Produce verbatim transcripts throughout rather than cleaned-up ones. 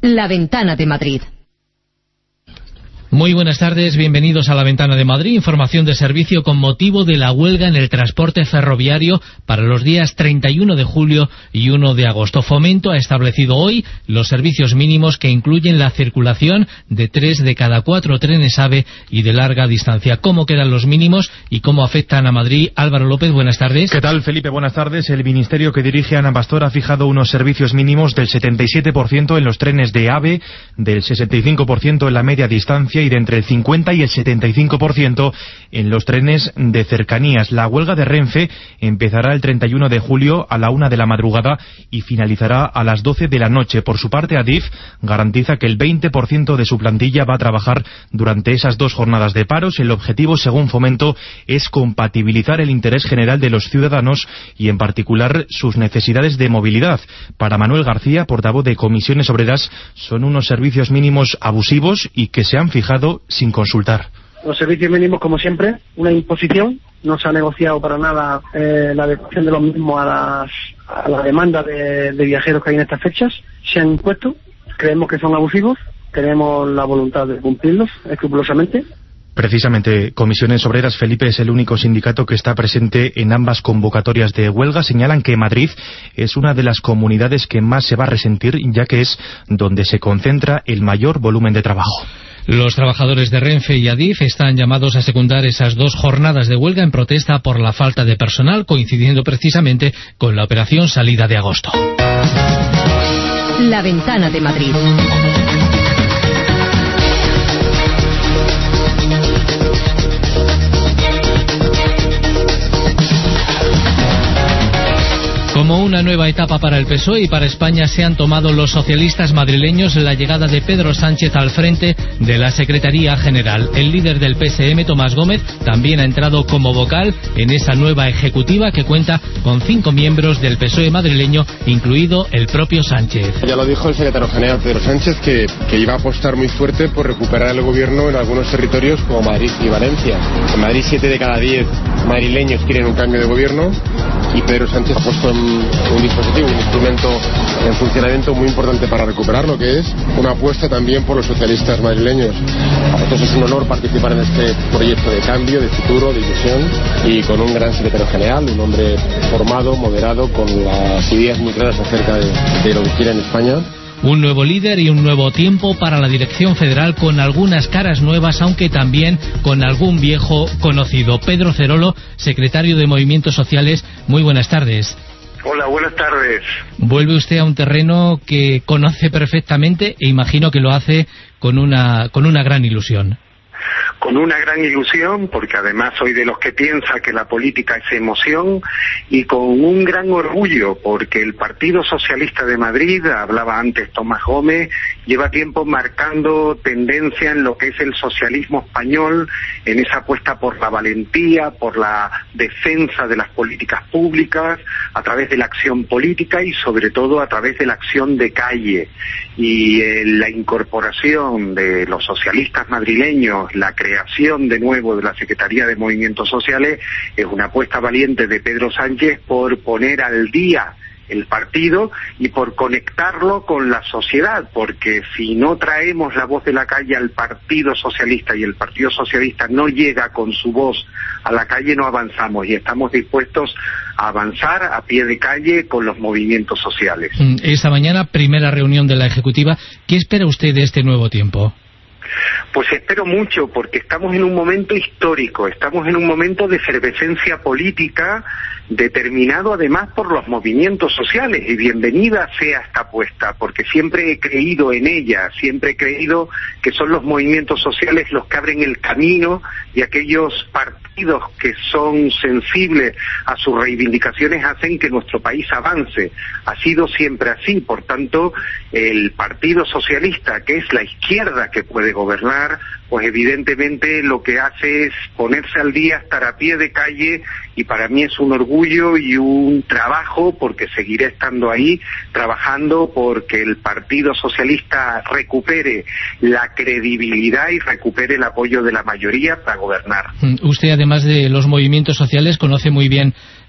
La Ventana de Madrid. Muy buenas tardes, bienvenidos a La Ventana de Madrid. Información de servicio con motivo de la huelga en el transporte ferroviario para los días treinta y uno de julio y uno de agosto. Fomento ha establecido hoy los servicios mínimos que incluyen la circulación de tres de cada cuatro trenes AVE y de larga distancia. ¿Cómo quedan los mínimos y cómo afectan a Madrid? Álvaro López, buenas tardes. ¿Qué tal, Felipe? Buenas tardes. El ministerio que dirige Ana Pastor ha fijado unos servicios mínimos del setenta y siete por ciento en los trenes de AVE, del sesenta y cinco por ciento en la media distancia y de entre el cincuenta y el setenta y cinco por ciento en los trenes de cercanías. La huelga de Renfe empezará el treinta y uno de julio a la una de la madrugada y finalizará a las doce de la noche. Por su parte, Adif garantiza que el veinte por ciento de su plantilla va a trabajar durante esas dos jornadas de paros. El objetivo, según Fomento, es compatibilizar el interés general de los ciudadanos y, en particular, sus necesidades de movilidad. Para Manuel García, portavoz de Comisiones Obreras, son unos servicios mínimos abusivos y que se han fijado sin consultar. Los servicios mínimos, como siempre, una imposición. No se ha negociado para nada eh, la adecuación de los mismos a, las, a la demanda de, de viajeros que hay en estas fechas. Se han impuesto, creemos que son abusivos, tenemos la voluntad de cumplirlos escrupulosamente. Precisamente, Comisiones Obreras, Felipe, es el único sindicato que está presente en ambas convocatorias de huelga. Señalan que Madrid es una de las comunidades que más se va a resentir, ya que es donde se concentra el mayor volumen de trabajo. Los trabajadores de Renfe y Adif están llamados a secundar esas dos jornadas de huelga en protesta por la falta de personal, coincidiendo precisamente con la operación salida de agosto. La Ventana de Madrid. Como una nueva etapa para el P S O E y para España, se han tomado los socialistas madrileños la llegada de Pedro Sánchez al frente de la Secretaría General. El líder del P S M, Tomás Gómez, también ha entrado como vocal en esa nueva ejecutiva que cuenta con cinco miembros del P S O E madrileño, incluido el propio Sánchez. Ya lo dijo el secretario general Pedro Sánchez, que, que iba a apostar muy fuerte por recuperar el gobierno en algunos territorios como Madrid y Valencia. En Madrid, siete de cada diez madrileños quieren un cambio de gobierno y Pedro Sánchez ha puesto en un dispositivo, un instrumento en funcionamiento muy importante para recuperar, lo que es una apuesta también por los socialistas madrileños. Entonces es un honor participar en este proyecto de cambio, de futuro, de ilusión, y con un gran secretario general, un hombre formado, moderado, con las ideas muy claras acerca de, de lo que quiere en España. Un nuevo líder y un nuevo tiempo para la dirección federal, con algunas caras nuevas, aunque también con algún viejo conocido. Pedro Cerolo, secretario de Movimientos Sociales, muy buenas tardes. Hola, buenas tardes. Vuelve usted a un terreno que conoce perfectamente e imagino que lo hace con una, con una gran ilusión. Con una gran ilusión, porque además soy de los que piensa que la política es emoción, y con un gran orgullo, porque el Partido Socialista de Madrid, hablaba antes Tomás Gómez, lleva tiempo marcando tendencia en lo que es el socialismo español, en esa apuesta por la valentía, por la defensa de las políticas públicas, a través de la acción política y sobre todo a través de la acción de calle. Y eh, la incorporación de los socialistas madrileños, la creación de nuevo de la Secretaría de Movimientos Sociales, es una apuesta valiente de Pedro Sánchez por poner al día el partido y por conectarlo con la sociedad, porque si no traemos la voz de la calle al Partido Socialista y el Partido Socialista no llega con su voz a la calle, no avanzamos, y estamos dispuestos a avanzar a pie de calle con los movimientos sociales. Esta mañana, primera reunión de la Ejecutiva. ¿Qué espera usted de este nuevo tiempo? Pues espero mucho, porque estamos en un momento histórico, estamos en un momento de efervescencia política determinado además por los movimientos sociales, y bienvenida sea esta apuesta, porque siempre he creído en ella, siempre he creído que son los movimientos sociales los que abren el camino, y aquellos partidos que son sensibles a sus reivindicaciones hacen que nuestro país avance. Ha sido siempre así, por tanto, el Partido Socialista, que es la izquierda que puede gobernar, pues evidentemente lo que hace es ponerse al día, estar a pie de calle, y para mí es un orgullo y un trabajo, porque seguiré estando ahí, trabajando porque el Partido Socialista recupere la credibilidad y recupere el apoyo de la mayoría para gobernar. Usted, además de los movimientos sociales, conoce muy bien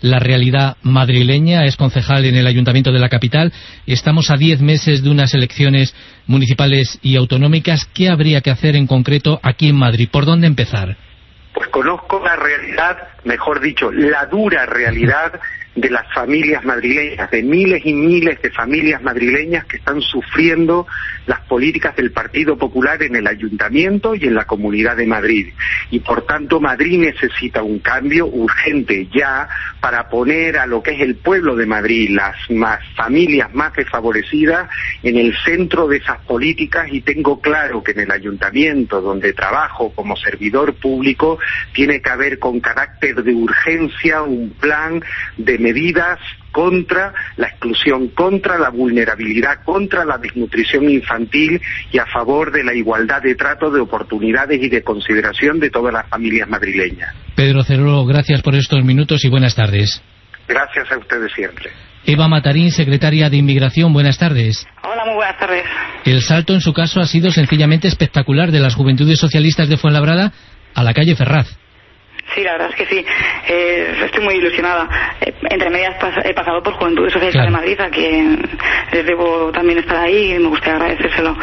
la realidad madrileña. Es concejal en el Ayuntamiento de la capital. Estamos a diez meses de unas elecciones municipales y autonómicas. ¿Qué habría que hacer en concreto aquí en Madrid? ¿Por dónde empezar? Pues conozco la realidad, mejor dicho, la dura realidad de las familias madrileñas, de miles y miles de familias madrileñas que están sufriendo las políticas del Partido Popular en el Ayuntamiento y en la Comunidad de Madrid. Y por tanto Madrid necesita un cambio urgente ya para poner a lo que es el pueblo de Madrid, las más familias más desfavorecidas, en el centro de esas políticas, y tengo claro que en el Ayuntamiento, donde trabajo como servidor público, tiene que haber con carácter de urgencia un plan de medidas contra la exclusión, contra la vulnerabilidad, contra la desnutrición infantil y a favor de la igualdad de trato, de oportunidades y de consideración de todas las familias madrileñas. Pedro Cerolo, gracias por estos minutos y buenas tardes. Gracias a ustedes siempre. Eva Matarín, secretaria de Inmigración, buenas tardes. Hola, muy buenas tardes. El salto en su caso ha sido sencillamente espectacular, de las Juventudes Socialistas de Fuenlabrada a la calle Ferraz. Sí, la verdad es que sí. Eh, estoy muy ilusionada. Eh, entre medias pas- he pasado por Juventudes Socialistas Claro. de Madrid, a quien les debo también estar ahí y me gustaría agradecérselo.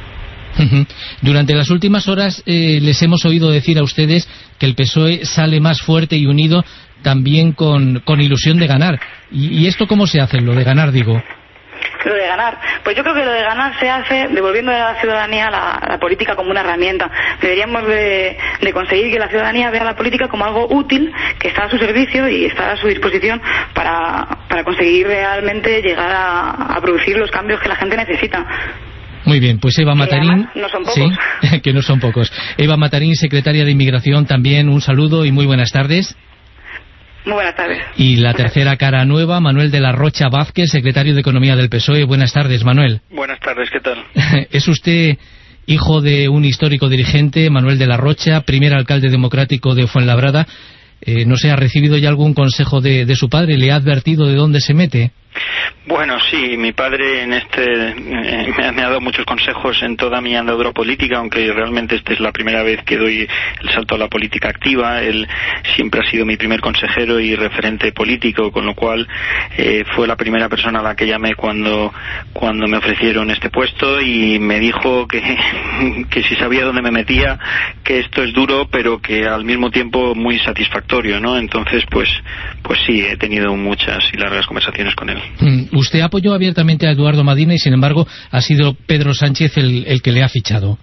Durante las últimas horas eh, les hemos oído decir a ustedes que el P S O E sale más fuerte y unido, también con, con ilusión de ganar. ¿Y, y esto cómo se hace, lo de ganar, digo? Lo de ganar, pues yo creo que lo de ganar se hace devolviendo a la ciudadanía la, la política como una herramienta. Deberíamos de, de conseguir que la ciudadanía vea la política como algo útil, que está a su servicio y está a su disposición para, para conseguir realmente llegar a, a producir los cambios que la gente necesita. Muy bien, pues Eva Matarín... no son pocos. Sí, que no son pocos. Eva Matarín, secretaria de Inmigración, también un saludo y muy buenas tardes. Muy buenas tardes. Y la tercera cara nueva, Manuel de la Rocha Vázquez, secretario de Economía del P S O E. Buenas tardes, Manuel. Buenas tardes, ¿qué tal? ¿Es usted hijo de un histórico dirigente, Manuel de la Rocha, primer alcalde democrático de Fuenlabrada? Eh, no sé, ¿ha recibido ya algún consejo de, de su padre? ¿Le ha advertido de dónde se mete? Bueno, sí, mi padre en este eh, me, ha, me ha dado muchos consejos en toda mi andadura política, aunque realmente esta es la primera vez que doy el salto a la política activa. Él siempre ha sido mi primer consejero y referente político, con lo cual eh, fue la primera persona a la que llamé cuando cuando me ofrecieron este puesto, y me dijo que, que si sabía dónde me metía, que esto es duro, pero que al mismo tiempo muy satisfactorio, ¿no? Entonces, pues, pues sí, he tenido muchas y largas conversaciones con él. Usted apoyó abiertamente a Eduardo Madina y, sin embargo, ha sido Pedro Sánchez el, el que le ha fichado.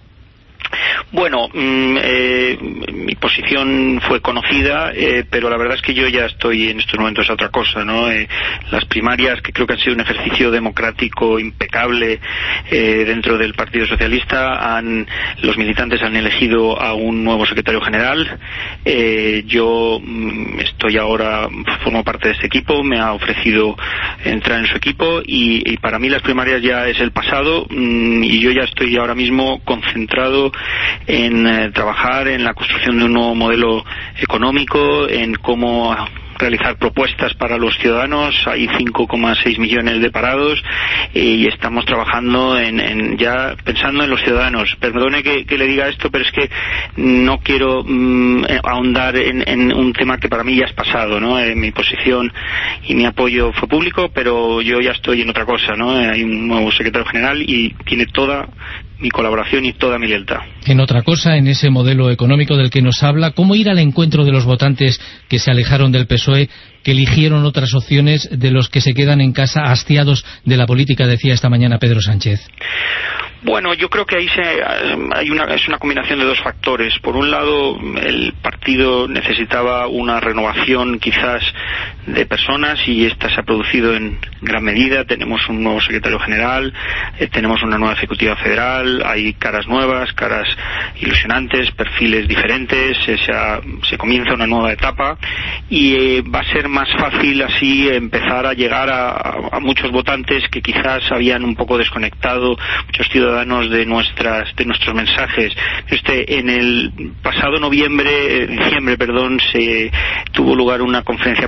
Bueno, mmm, eh, mi posición fue conocida, eh, pero la verdad es que yo ya estoy en estos momentos a otra cosa, ¿no? Eh, las primarias, que creo que han sido un ejercicio democrático impecable eh, dentro del Partido Socialista, han, los militantes han elegido a un nuevo secretario general. Eh, yo mmm, estoy ahora, formo parte de este equipo, me ha ofrecido entrar en su equipo, y, y para mí las primarias ya es el pasado, mmm, y yo ya estoy ahora mismo concentrado en eh, trabajar en la construcción de un nuevo modelo económico, en cómo realizar propuestas para los ciudadanos. Hay cinco coma seis millones de parados eh, y estamos trabajando en, en ya pensando en los ciudadanos. Perdone que, que le diga esto, pero es que no quiero mmm, ahondar en, en un tema que para mí ya es pasado, ¿no? Eh, mi posición y mi apoyo fue público, pero yo ya estoy en otra cosa, ¿no? Eh, hay un nuevo secretario general y tiene toda mi colaboración y toda mi lealtad. En otra cosa, en ese modelo económico del que nos habla, ¿cómo ir al encuentro de los votantes que se alejaron del P S O E, que eligieron otras opciones, de los que se quedan en casa hastiados de la política, decía esta mañana Pedro Sánchez? Bueno, yo creo que ahí se, hay una, es una combinación de dos factores. Por un lado, el partido necesitaba una renovación quizás de personas, y esta se ha producido en gran medida. Tenemos un nuevo secretario general, eh, tenemos una nueva ejecutiva federal, hay caras nuevas, caras ilusionantes, perfiles diferentes, eh, se, ha, se comienza una nueva etapa, y eh, va a ser más fácil así empezar a llegar a, a muchos votantes que quizás habían un poco desconectado, muchos ciudadanos de nuestras de nuestros mensajes. Este, en el pasado noviembre, diciembre, perdón, se tuvo lugar una conferencia política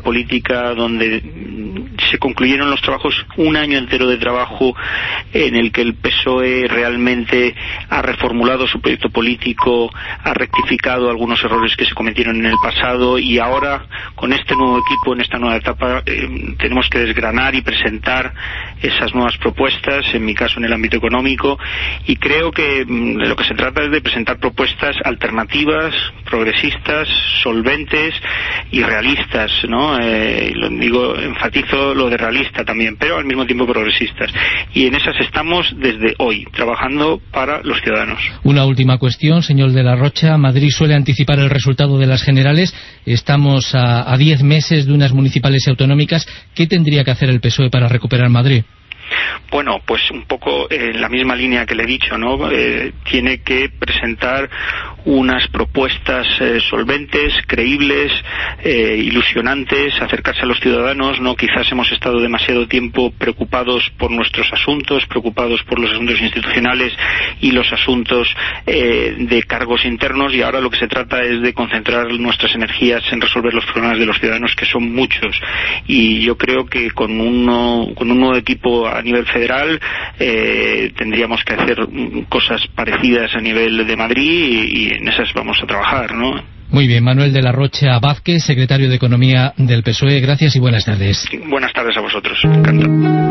política donde se concluyeron los trabajos, un año entero de trabajo en el que el P S O E realmente ha reformulado su proyecto político, ha rectificado algunos errores que se cometieron en el pasado, y ahora con este nuevo equipo, en esta nueva etapa, eh, tenemos que desgranar y presentar esas nuevas propuestas, en mi caso en el ámbito económico, y creo que mm, de lo que se trata es de presentar propuestas alternativas, progresistas, solventes y realistas, ¿no? Eh, lo digo, enfatizo lo de realista también, pero al mismo tiempo progresistas, y en esas estamos desde hoy, trabajando para los ciudadanos. Una última cuestión, señor de la Rocha. Madrid suele anticipar el resultado de las generales. Estamos a, a diez meses de unas municipales y autonómicas. ¿Qué tendría que hacer el P S O E para recuperar Madrid? Bueno, pues un poco en la misma línea que le he dicho, ¿no? Eh, tiene que presentar unas propuestas eh, solventes, creíbles, eh, ilusionantes, acercarse a los ciudadanos, ¿no? Quizás hemos estado demasiado tiempo preocupados por nuestros asuntos, preocupados por los asuntos institucionales y los asuntos eh, de cargos internos, y ahora lo que se trata es de concentrar nuestras energías en resolver los problemas de los ciudadanos, que son muchos, y yo creo que con, uno, con un nuevo equipo a nivel federal eh, tendríamos que hacer cosas parecidas a nivel de Madrid, y, y en esas vamos a trabajar, ¿no? Muy bien, Manuel de la Rocha Vázquez, secretario de Economía del P S O E, gracias y buenas tardes. Buenas tardes a vosotros, encantado.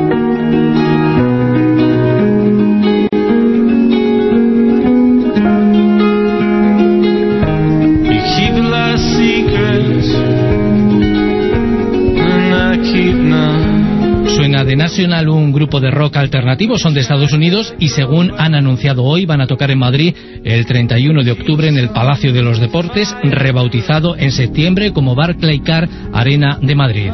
The National, un grupo de rock alternativo, son de Estados Unidos y según han anunciado hoy van a tocar en Madrid el treinta y uno de octubre en el Palacio de los Deportes, rebautizado en septiembre como Barclaycard Arena de Madrid.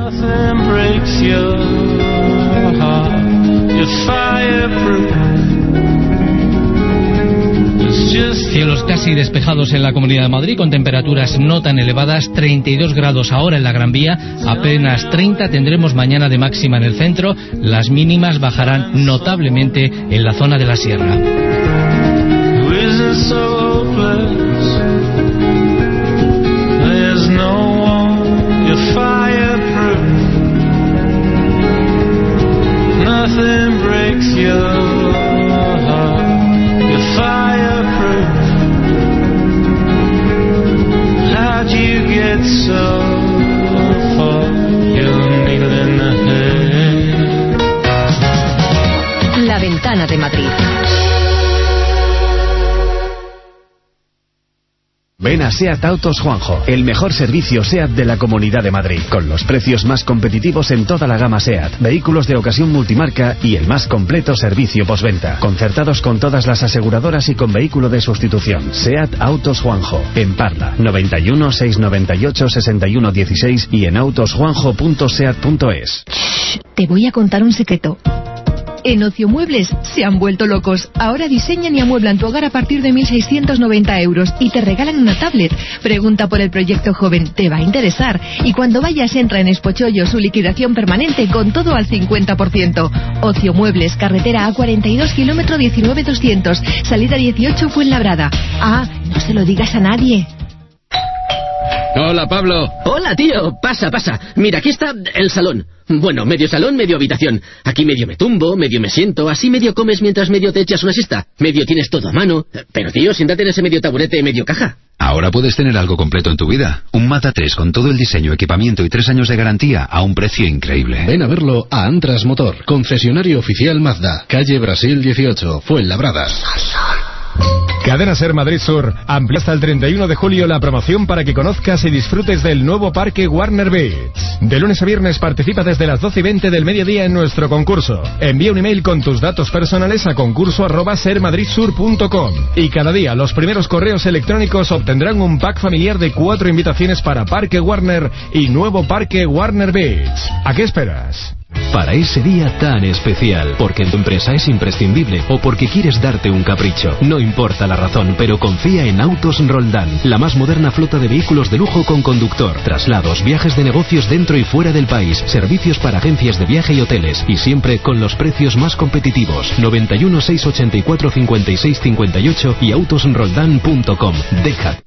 Cielos casi despejados en la Comunidad de Madrid, con temperaturas no tan elevadas, treinta y dos grados ahora en la Gran Vía, apenas treinta tendremos mañana de máxima en el centro, las mínimas bajarán notablemente en la zona de la sierra. La Ventana de Madrid. Ven a SEAT Autos Juanjo, el mejor servicio SEAT de la Comunidad de Madrid, con los precios más competitivos en toda la gama SEAT, vehículos de ocasión multimarca y el más completo servicio postventa, concertados con todas las aseguradoras y con vehículo de sustitución. SEAT Autos Juanjo, en Parla, noventa y uno, seiscientos noventa y ocho, sesenta y uno dieciséis y en autosjuanjo punto seat punto es. Te voy a contar un secreto. En Ociomuebles se han vuelto locos. Ahora diseñan y amueblan tu hogar a partir de mil seiscientos noventa euros y te regalan una tablet. Pregunta por el proyecto joven, te va a interesar. Y cuando vayas, entra en Expochollo, su liquidación permanente con todo al cincuenta por ciento. Ociomuebles, carretera A cuarenta y dos, kilómetro diecinueve doscientos, salida dieciocho Fuenlabrada. Ah, no se lo digas a nadie. Hola, Pablo. Hola, tío. Pasa, pasa. Mira, aquí está el salón. Bueno, medio salón, medio habitación. Aquí medio me tumbo, medio me siento. Así medio comes mientras medio te echas una siesta. Medio tienes todo a mano. Pero, tío, siéntate en ese medio taburete, medio caja. Ahora puedes tener algo completo en tu vida. Un Mazda tres con todo el diseño, equipamiento y tres años de garantía a un precio increíble. Ven a verlo a Antras Motor, concesionario oficial Mazda, calle Brasil dieciocho, Fuenlabrada. Cadena Ser Madrid Sur amplía hasta el treinta y uno de julio la promoción para que conozcas y disfrutes del nuevo parque Warner Beach. De lunes a viernes participa desde las doce y veinte del mediodía en nuestro concurso. Envía un email con tus datos personales a concurso arroba sermadridsur punto com y cada día los primeros correos electrónicos obtendrán un pack familiar de cuatro invitaciones para Parque Warner y nuevo parque Warner Beach. ¿A qué esperas? Para ese día tan especial, porque en tu empresa es imprescindible o porque quieres darte un capricho. No importa la razón, pero confía en Autos Roldán, la más moderna flota de vehículos de lujo con conductor, traslados, viajes de negocios dentro y fuera del país, servicios para agencias de viaje y hoteles, y siempre con los precios más competitivos. noventa y uno, seiscientos ochenta y cuatro, cincuenta y seis cincuenta y ocho y autos roldán punto com. Deja.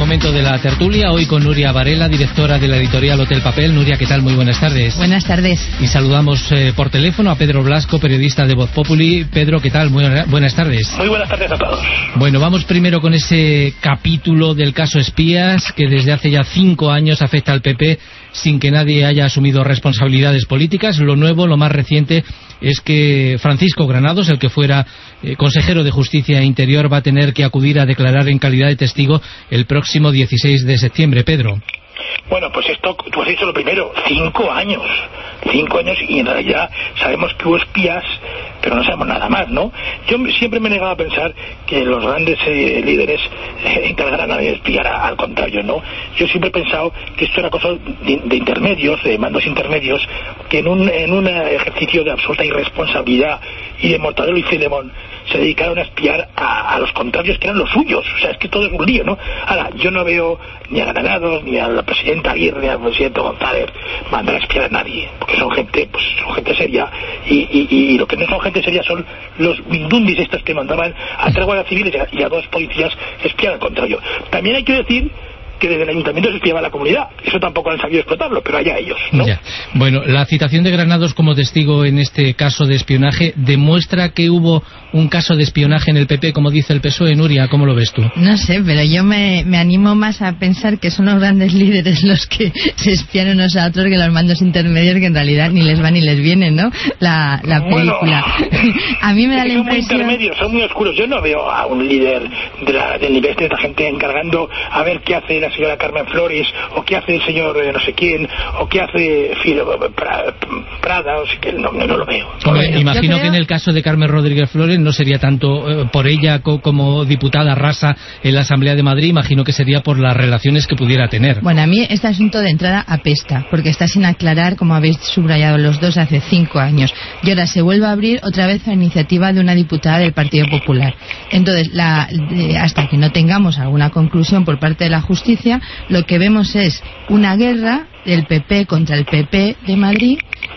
momento de la tertulia, hoy con Nuria Varela, directora de la editorial Hotel Papel. Nuria, ¿qué tal? Muy buenas tardes. Buenas tardes. Y saludamos eh, por teléfono a Pedro Blasco, periodista de Voz Populi. Pedro, ¿qué tal? Muy buenas tardes. Muy buenas tardes a todos. Bueno, vamos primero con ese capítulo del caso Espías, que desde hace ya cinco años afecta al P P sin que nadie haya asumido responsabilidades políticas. Lo nuevo, lo más reciente, es que Francisco Granados, el que fuera eh, consejero de Justicia e Interior, va a tener que acudir a declarar en calidad de testigo el próximo dieciséis de septiembre. Pedro. Bueno, pues esto, tú has dicho lo primero, cinco años, cinco años y en realidad sabemos que hubo espías, pero no sabemos nada más, ¿no? Yo siempre me he negado a pensar que los grandes eh, líderes eh, encargarán a espiar, a, al contrario, ¿no? Yo siempre he pensado que esto era cosa de, de intermedios, de mandos intermedios, que en un, en un ejercicio de absoluta irresponsabilidad y de Mortadelo y Filemón se dedicaron a espiar a, a los contrarios que eran los suyos. O sea, es que todo es un lío, ¿no? Ahora, yo no veo ni a Granados, ni a la presidenta Aguirre, ni al presidente González mandar a espiar a nadie, porque son gente, pues son gente seria, y, y, y lo que no son gente seria son los mindundis estos que mandaban a tres guardias civiles y a, y a dos policías espiar al contrario. También hay que decir que desde el ayuntamiento se espiaba a la comunidad. Eso tampoco han sabido explotarlo, pero allá ellos, ¿no? Ya. Bueno, la citación de Granados como testigo en este caso de espionaje demuestra que hubo un caso de espionaje en el P P, como dice el P S O E. Nuria, ¿cómo lo ves tú? No sé, pero yo me, me animo más a pensar que son los grandes líderes los que se espían unos a otros que los mandos intermedios, que en realidad ni les va ni les viene, ¿no? La, la película. Bueno, a mí me da la impresión... Son muy intermedios, son muy oscuros. Yo no veo a un líder de la, del nivel de esta gente encargando a ver qué hace la señora Carmen Flores, o qué hace el señor eh, no sé quién, o qué hace Filo, pra, Prada, o sea, que no, no, no lo veo. Hombre, bueno, imagino creo... que en el caso de Carmen Rodríguez Flores no sería tanto eh, por ella co como diputada rasa en la Asamblea de Madrid, imagino que sería por las relaciones que pudiera tener. Bueno, a mí este asunto de entrada apesta, porque está sin aclarar, como habéis subrayado los dos, hace cinco años. Y ahora se vuelve a abrir otra vez a iniciativa de una diputada del Partido Popular. Entonces, la, eh, hasta que no tengamos alguna conclusión por parte de la justicia, lo que vemos es una guerra del P P contra el P P de Madrid,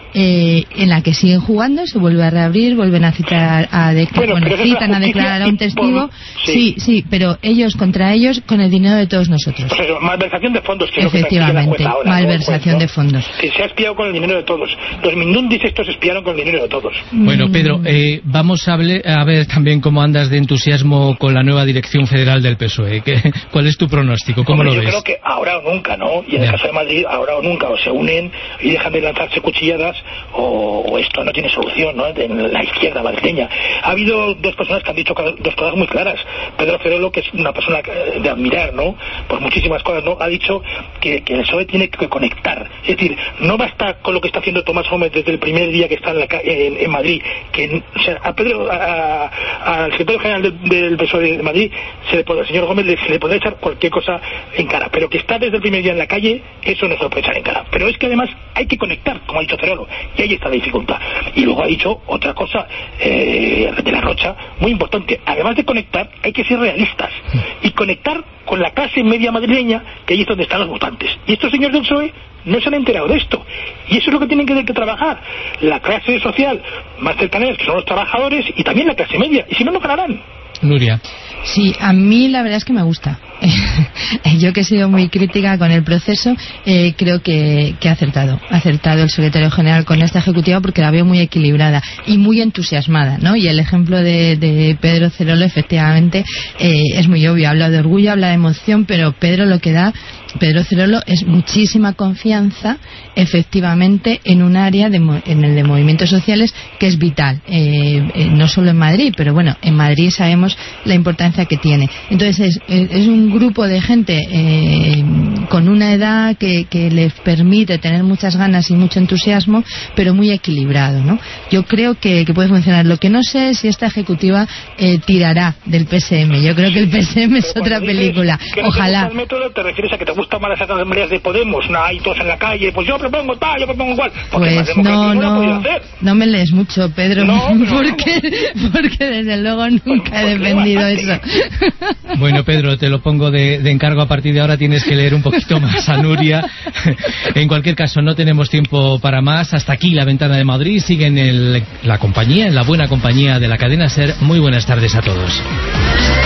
eh, en la que siguen jugando, se vuelve a reabrir, vuelven a citar a, de bueno, bueno, citan a declarar a un testigo, sí. sí, sí, pero ellos contra ellos con el dinero de todos nosotros. Pues eso, malversación de fondos, que efectivamente, es lo que ahora, malversación ¿no? de fondos. Que se ha espiado con el dinero de todos. Los mindundis estos espiaron con el dinero de todos. Bueno, Pedro, eh, vamos a, hable, a ver también cómo andas de entusiasmo con la nueva dirección federal del P S O E. ¿Qué, ¿Cuál es tu pronóstico? ¿Cómo Hombre, lo yo ves? Yo creo que ahora o nunca, ¿no? Y en ya. el caso de Madrid, ahora o nunca, o se unen y dejan de lanzarse cuchilladas, o, o esto no tiene solución, ¿no? En la izquierda madrileña. Ha habido dos personas que han dicho dos cosas muy claras. Pedro Cerolo, que es una persona de admirar, ¿no? Por muchísimas cosas, ¿no? Ha dicho que, que el P S O E tiene que conectar. Es decir, no basta con lo que está haciendo Tomás Gómez desde el primer día que está en, la, en, en Madrid. Que, o sea, a Pedro, a, a, al secretario general del, del P S O E de Madrid, se le puede, al señor Gómez le, se le puede echar cualquier cosa en cara. Pero que está desde el primer día en la calle, eso no se lo puede echar en cara. Pero es que además hay que conectar, como ha dicho Cerolo. Y ahí está la dificultad. Y luego ha dicho otra cosa eh, de la Rocha muy importante. Además de conectar, hay que ser realistas y conectar con la clase media madrileña, que ahí es donde están los votantes. Y estos señores del P S O E no se han enterado de esto. Y eso es lo que tienen que, que trabajar. La clase social más cercana, que son los trabajadores, y también la clase media. Y si no, no ganarán. Nuria. Sí, a mí la verdad es que me gusta. Yo que he sido muy crítica con el proceso, eh, creo que, que ha acertado. Ha acertado el secretario general con esta ejecutiva porque la veo muy equilibrada y muy entusiasmada, ¿no? Y el ejemplo de, de Pedro Cerolo, efectivamente, eh, es muy obvio. Habla de orgullo, habla de emoción, pero Pedro lo que da... Pedro Cerolo es muchísima confianza, efectivamente, en un área, de, en el de movimientos sociales, que es vital. Eh, eh, no solo en Madrid, pero bueno, en Madrid sabemos la importancia que tiene. Entonces, es, es un grupo de gente eh, con una edad que, que les permite tener muchas ganas y mucho entusiasmo, pero muy equilibrado, ¿no? Yo creo que, que puede funcionar. Lo que no sé es si esta ejecutiva eh, tirará del P S M. Yo creo que el P S M es otra película. Ojalá. ¿El método te refieres a que te gustan más las asambleas de Podemos? No, hay todos en la calle, pues yo propongo tal, yo propongo igual. Pues no, no, no me lees mucho, Pedro, no, porque, porque desde luego nunca he defendido eso. Bueno, Pedro, te lo pongo de, de encargo. A partir de ahora tienes que leer un poquito más a Nuria. En cualquier caso, no tenemos tiempo para más. Hasta aquí La Ventana de Madrid. Sigue en el, la compañía, en la buena compañía de la cadena SER. Muy buenas tardes a todos.